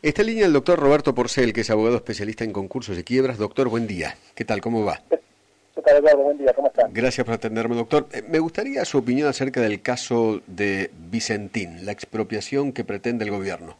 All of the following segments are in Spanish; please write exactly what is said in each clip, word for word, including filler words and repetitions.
Está en línea el doctor Roberto Porcel, que es abogado especialista en concursos y quiebras. Doctor, buen día. ¿Qué tal? ¿Cómo va? ¿Qué tal, Eduardo? Buen día, ¿cómo están? Gracias por atenderme, doctor. Eh, me gustaría su opinión acerca del caso de Vicentín, la expropiación que pretende el gobierno.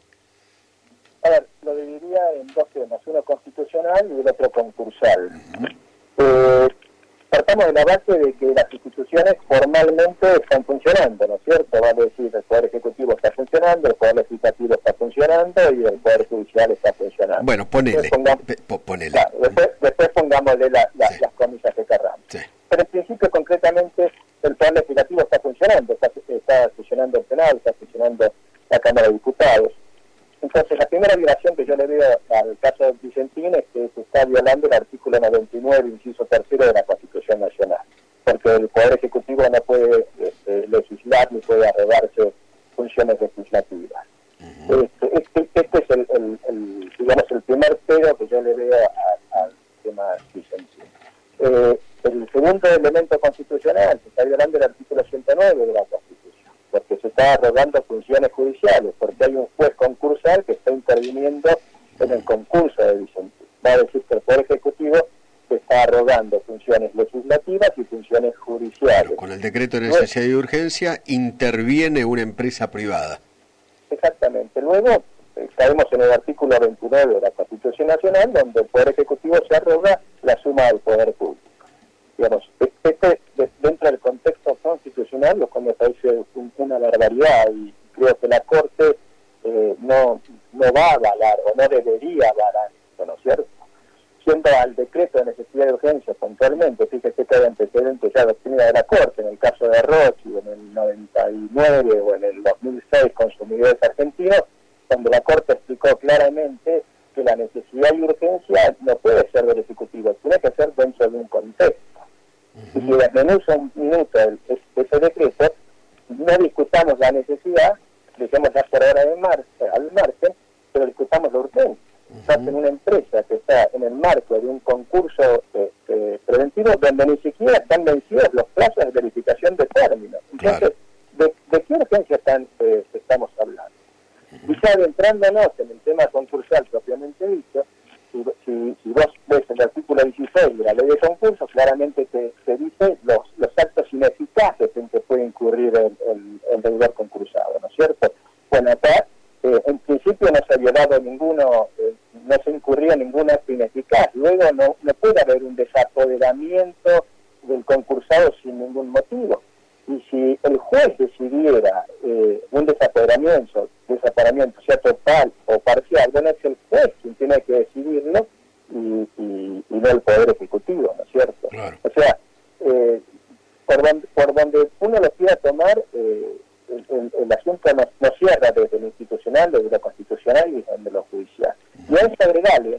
A ver, lo dividiría en dos temas, uno constitucional y el otro concursal. Uh-huh. eh, partamos de la base de que las instituciones formalmente están funcionando, ¿no es cierto? Vale decir, el Poder Ejecutivo está funcionando, el Poder Legislativo está funcionando y el Poder Judicial está funcionando. Bueno, ponele. Pongamos, ponele. Claro, después, después pongámosle la, la, sí. las comillas que querramos. Sí. Pero en principio, concretamente, el Poder Legislativo está funcionando, está, está funcionando el Senado, está funcionando la Cámara de Diputados. Entonces, la primera violación que yo le veo al caso de Vicentín es que se está violando el artículo noventa y nueve, inciso tercero de la Constitución Nacional, porque el Poder Ejecutivo no puede este, legislar ni puede arrogarse funciones legislativas. Uh-huh. Este, este, este es el, el, el, digamos, el primer pero que yo le veo al tema Vicentín. Eh, el segundo elemento constitucional, se está violando el artículo ciento nueve de la Constitución, porque se está arrogando funciones judiciales, porque hay un juez concursal que está interviniendo en el concurso de Vicentín. Va a decir que el Poder Ejecutivo se está arrogando funciones legislativas y funciones judiciales. Pero con el decreto de necesidad y urgencia interviene una empresa privada. Exactamente. Luego eh, caemos en el artículo veintinueve de la Constitución Nacional, donde el Poder Ejecutivo se arroga la suma del poder público. Digamos, este, dentro del contexto constitucional, lo cual me parece un, una barbaridad, y creo que la Corte eh, no, no va a avalar o no debería avalar esto, ¿no es cierto? Siendo al decreto de necesidad de urgencia puntualmente, fíjese que hay antecedentes ya doctrina de la Corte, en el caso de Rochi, en el noventa y nueve o en el dos mil seis, Consumidores Argentinos, donde la Corte explicó claramente que la necesidad y urgencia no puede ser del Ejecutivo, tiene que ser dentro de un contexto. Uh-huh. Y si desmenuza un minuto el, ese decreto, no discutamos la necesidad, dejemos ya por ahora de margen, al margen, pero discutamos la urgencia. Uh-huh. Estás en una empresa que está en el marco de un concurso eh, eh, preventivo donde ni siquiera están vencidos los plazos de verificación de términos. Entonces, claro. ¿de, de qué urgencia están, eh, estamos hablando? Uh-huh. Y ya adentrándonos en el tema concursal propiamente dicho, si, si, si vos ves el artículo dieciséis de la ley de concursos, claramente te, te dice los, los actos ineficaces en que puede incurrir el, el, el deudor concursado, ¿no es cierto? Bueno, acá eh, en principio no se ha violado ninguno, eh, no se incurría ningún acto ineficaz, luego no, no puede haber un desapoderamiento del concursado sin ningún motivo. Y si el juez decidiera eh, un desapoderamiento, desapoderamiento, sea total o parcial, bueno, es el juez quien tiene que decidirlo y, y, y no el Poder Ejecutivo, ¿no es cierto? Claro. O sea, eh, por, donde, por donde uno lo quiera tomar, eh, el, el, el asunto no, no cierra desde lo institucional, desde lo constitucional y desde lo judicial. Y a eso agregarle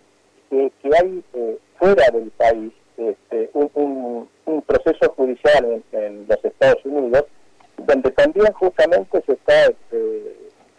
que, que hay eh, fuera del país este, un, un, un proceso judicial en, en los Estados Unidos, donde también justamente se está eh,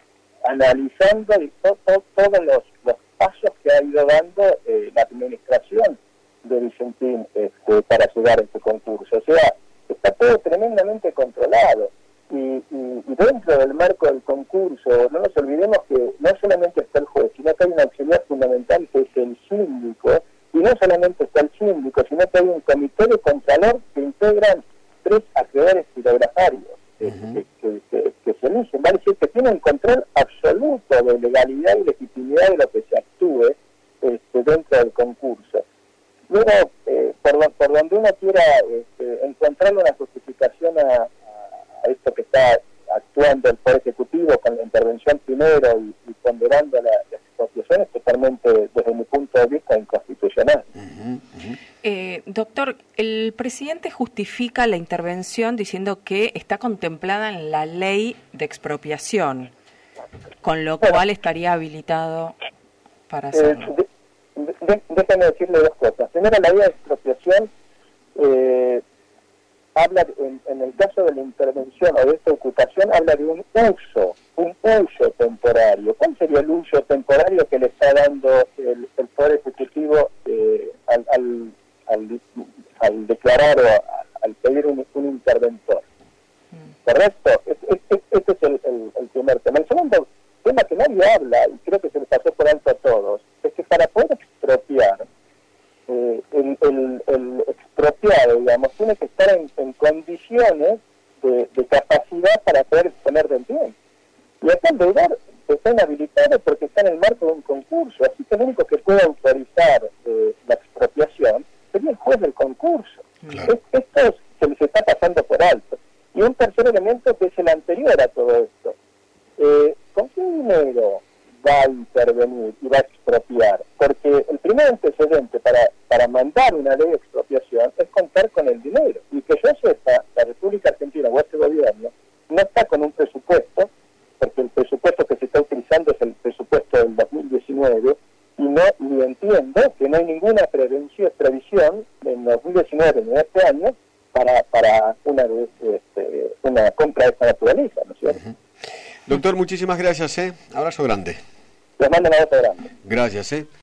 analizando to, to, todos los, los pasos que ha ido dando eh, la administración de Vicentín este, para llegar a este concurso. O sea, está todo tremendamente controlado. Y, y, y dentro del marco del concurso, no nos olvidemos que no solamente está el juez, sino que hay una auxiliar fundamental que es el síndico, y no solamente está el síndico, sino que hay un comité de contralor que integran tres acreedores filogratarios uh-huh. que, que, que, que se eligen, vale decir que tienen control absoluto de legalidad y legitimidad de lo que se actúe este, dentro del concurso. Luego, eh, por, por donde uno quiera este, encontrar una justificación a, a esto que está actuando el Poder Ejecutivo con la intervención primero y, y ponderando la, las expropiaciones, totalmente, desde mi punto de vista, inconstitucional. Uh-huh, uh-huh. Eh, doctor, el presidente justifica la intervención diciendo que está contemplada en la ley de expropiación, con lo bueno, cual estaría habilitado para hacerlo. Eh, de, de, déjame decirle dos cosas. Primero, la ley de expropiación eh, habla, en, en el caso de la intervención o de esta ocupación, habla de un uso, un uso temporario. ¿Cuál sería el uso temporario que le está dando el, el Poder Ejecutivo eh, al, al, al, al declarar o a, al pedir un, un interventor? ¿Correcto? Este, este, este es el, el, el primer tema. El segundo tema que nadie habla, y creo que se les pasó por alto a todos, es que para poder expropiar, eh, el, el, el expropiado, digamos, tiene que estar en, en condiciones de, de capacidad para poder disponer del bien. Y acá el deudor está inhabilitado porque está en el marco de un concurso, así que el único que puede autorizar eh, la expropiación sería el juez del concurso. Claro. Es, esto es, se les está pasando por alto. Y un tercer elemento que es el anterior a todo esto. Eh, ¿Con qué dinero va a intervenir y va a expropiar? Porque el primer antecedente para, para mandar una ley de expropiación es contar con el dinero. Y que yo sepa, la República Argentina o este gobierno no está con un presupuesto, porque el presupuesto que se está utilizando es el presupuesto del dos mil diecinueve, y no y entiendo que no hay ninguna prevención, previsión en dos mil diecinueve, en este año, para para una este, una compra de esta naturaleza, ¿no es cierto? Uh-huh. Doctor, muchísimas gracias, ¿eh? Abrazo grande. Les mando un abrazo grande. Gracias, ¿eh?